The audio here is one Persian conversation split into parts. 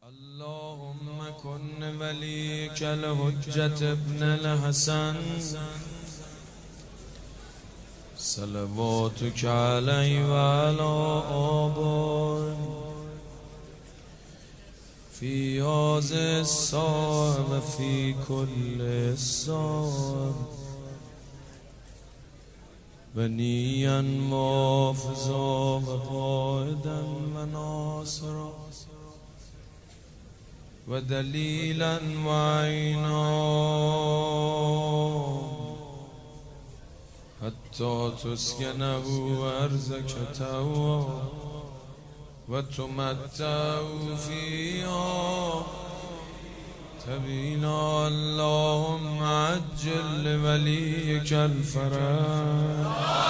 اللهم كن وليك الحجة ابن الحسن صلواتك عليه وعلى آبائه في هذه الساعة وفي كل الساعة بنيا وحافظا وقائدا وناصرا ودليلا وعينا حتى تسكنه أرضك توا وتمتع فيها تبينا. اللهم عجل لوليك الفرج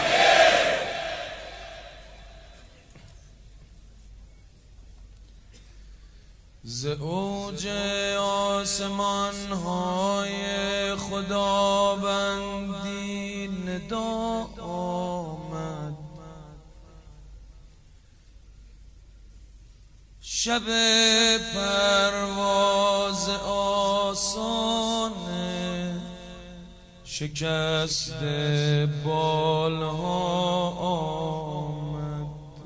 ز اوج آسمان های خداوندی ندا آمد، شب پرواز آسان شکست بالها آمد.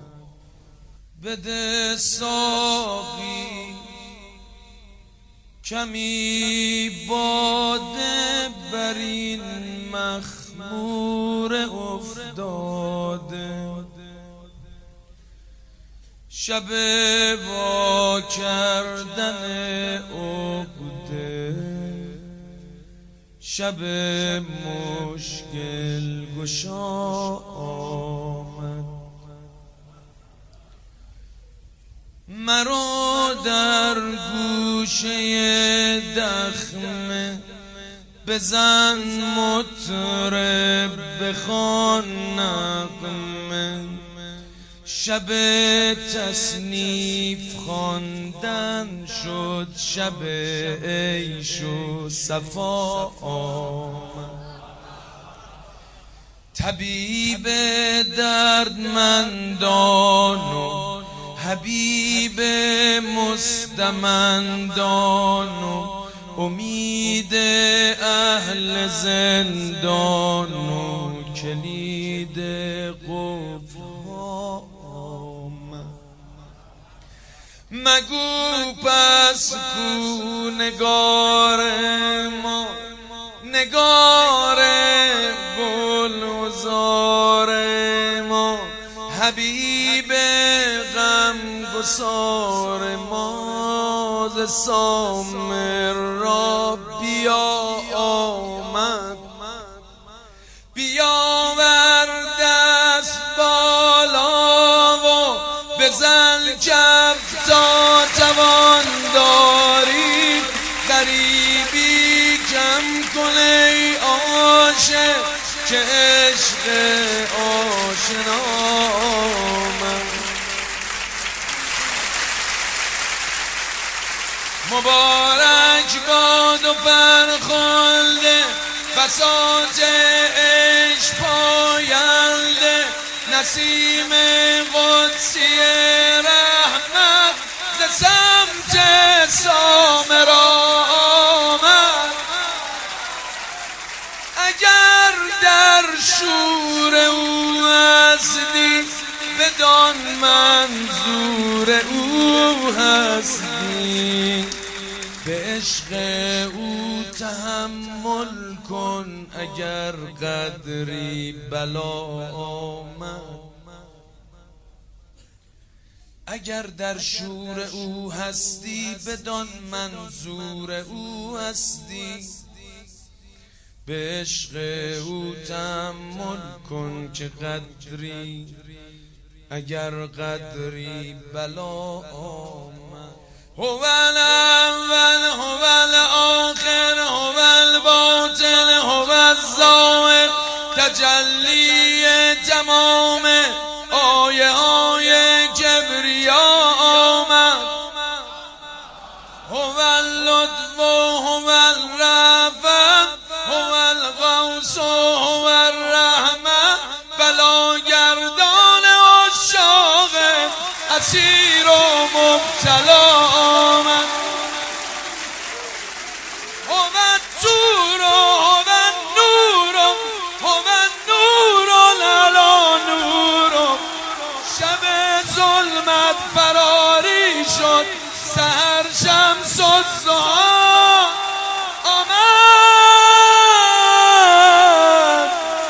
بده ساقی کمی باده بر این مخمور افتاده، شب وا کردن عقده، شب مشکل گشا آمد. مرا در گوشه دخمه بزن مطرب بخوان نغمه، شب تصنیف خواندن شد شب عیش و صفا آمد. طبیب دردمندان و حبیب مستمندان و امید اهل زندان و کلید قفل‌ها آمد. مگو پس کو نگار ما، نگار گلزار ما، حبیب غمگسار ما ز سامر را بیا آمد. بیاور دست بالا و بزن کف تا توان داری، غریبی کم کن ای عاشق که عشق آشنا آمد. مبارک باد و فرخنده بساط عشق پاینده، نسیم قدسی رحمت ز سمت سامر آمد. اگر در شور او هستی بدان منظور او هستی، به عشق او تحمل کن اگر قدری بلا آمد. اگر در شور او هستی بدان منظور او هستی، به عشق او تحمل کن که قدری اگر قدری بلا آمد. هو الاول هو الاخر هو الباطن هو الظاهر، تجلی تمام آیه های کبریا آمد. هو اللطف هو الرفع هو الغوث هو الرحمة، بلاگردان عشاق اسیر و مبتلا فراری شد سحر شمس الضحی آمد.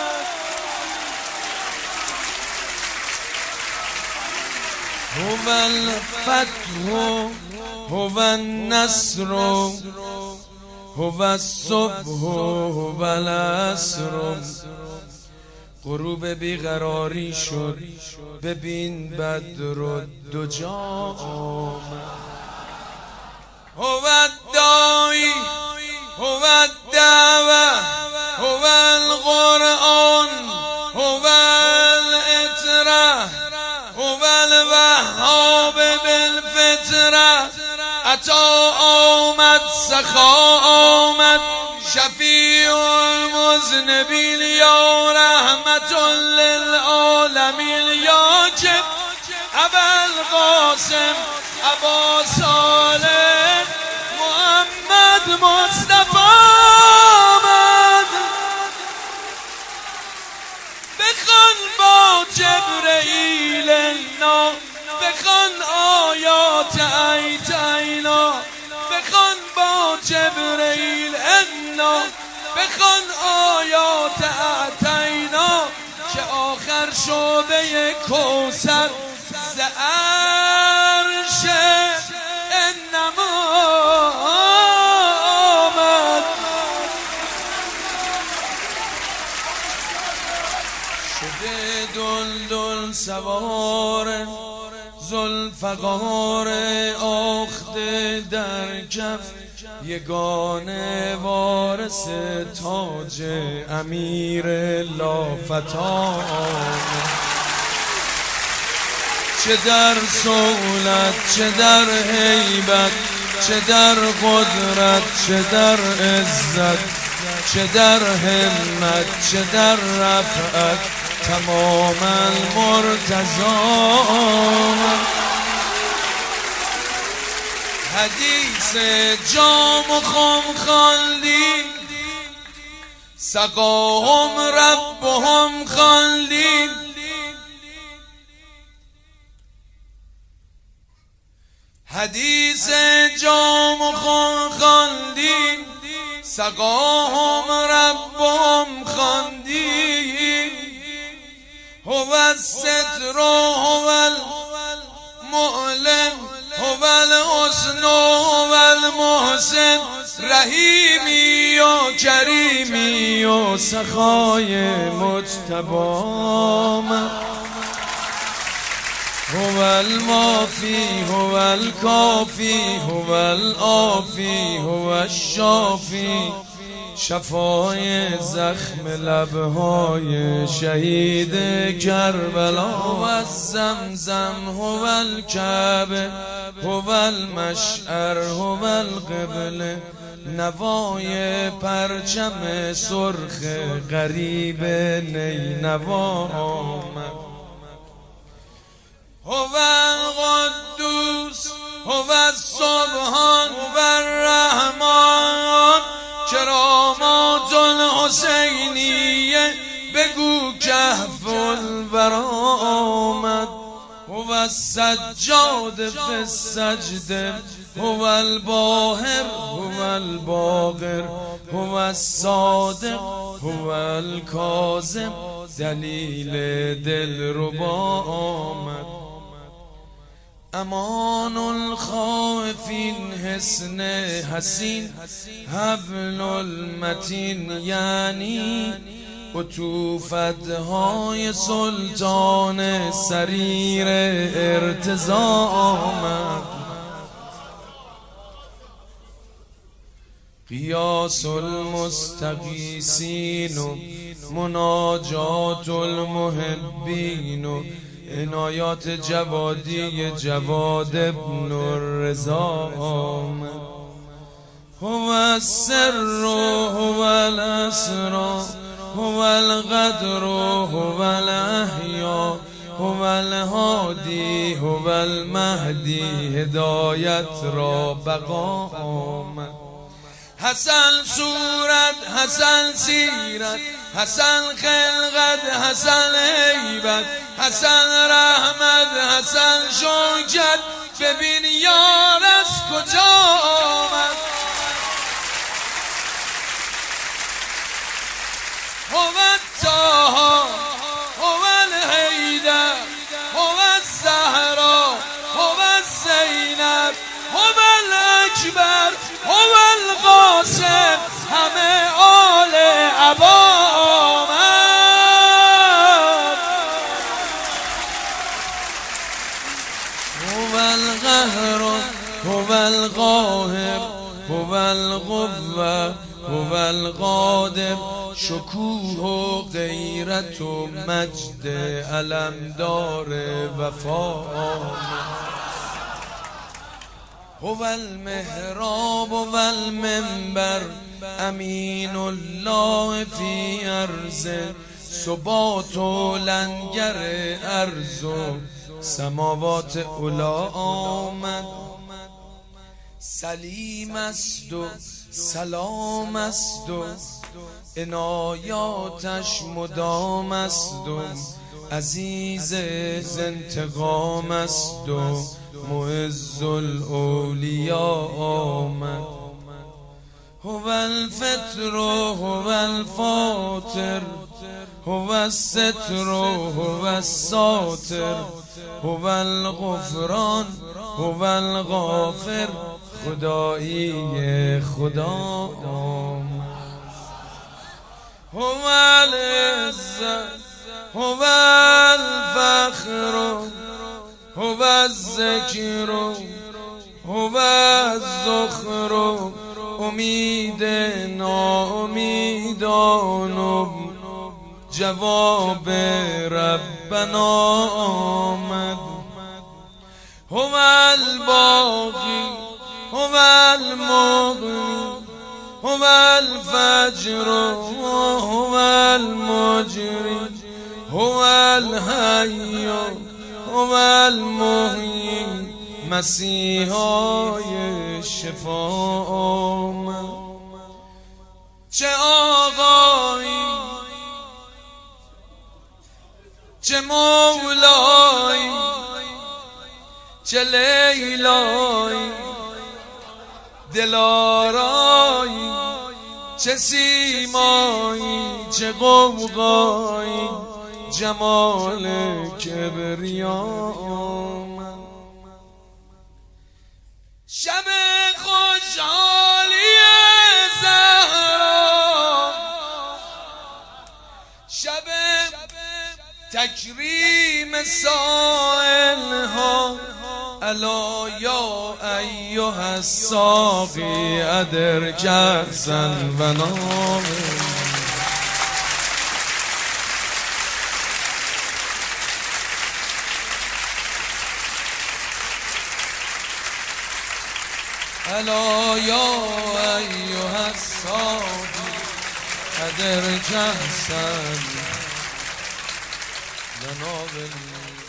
هو الفتح هو النصر هو الصبح هو العصر. غروب بیقراری شد ببین بدر و دجا آمد. هو الداعی هو الدعوه هو القرآن هو الإتره هو الوهاب بالفطره. عطا آمد سخا آمد شفیع المذنبین یا رحمت للعالمین یا که ابوالقاسم ابا صالح محمد مصطفی آمد. بخوان با جبرئیل انا بخوان آیات ایتینا بخوان با جبرئیل انا بخوان آیات اعطینا که آخر شده کوثر ز عرش انما آمد. شده دلدل سوار ذوالفقار آخته در کف یگانه وارث تاج امیر لافتان. چه در سهولت چه در هیبت چه در قدرت چه در عزت چه در همت چه در رفعت تمام المرتضی. حدیث جام و خم خواندی سقاهم ربهم خواندی. حدیث جام و خم خواندی سقاهم ربهم خواندی. هو الستر هو المعلن هو الحسن هو المحسن. رحیمی و کریمی و سخای مجتبی. هو المافی هو الکافی هو العافی هو الشافی. شفای زخم لبهای شهید کربلا. هو الزمزم هو الکعبه هو المشعر هو القبله. نوای پرچم سرخ غریب نینوا آمد. هو القدوس هو السبحان هو الرحمن. کرامات الحسینیه بگو کهف الورا آمد. هو السجاد فی السجده هو الباهر هو الباقر هو الصادق هو الکاظم. دلیل دلربا آمد. امان الخائفین حصن حسین حبل المتین یعنی عطوفتهای سلطان سریر ارتضا آمد. قیاس المستغیثین و مناجات المحبین و عنایات جوادی جواد ابن الرضا آمد. هو السر هو الاسرار هو القدر هو الاحیا هو الهادی هو المهدی. هدایت را بقا آمد. حسن صورت حسن سیرت حسن خلقت، حسن هیبت، حسن رحمت، حسن شوکت. ببین یار از کجا آمد. هو الطاها، هو الحیدر، هو الزهرا، هو الزینب، هو الاکبر، هو القاسم. همه آل عبا آمد. هو القهر، هو القاهر، هو القوة، هو القادر. شکوه و غیرت و مجد علمدار وفا آمد. هو المحراب و المنبر، امین الله فی ارض. ثبات و لنگر ارض و سماوات علا آمد. سلیم است و سلام است و عنایاتش مدام است و عزیز انتقام است و معز الاولیاء آمد. هو الفطر، هو الفاطر، هو الستر، هو الساتر، هو الغفران، هو الغافر. خدایی خدا آمد. هو العزت، هو الفخر، هو الذکر، هو الذخر. امید ناامیدان و جواب ربنا آمد. هو الباقی، هو المغنی، هو الفجر، هو المجری، هو الحی، هو المحیی. مسیحای شفا آمد. چه آقایی، چه مولایی، چه لیلایی، دلارایی، چه سیمایی، چه غوغایی. جمال کبریا آمد. شب خوشحالی زهرا، شب تکریم سائلها. الا یا ایها الساقی ادر کأسا و نام. الا یا ایها الساقی ادر کأسا و نام.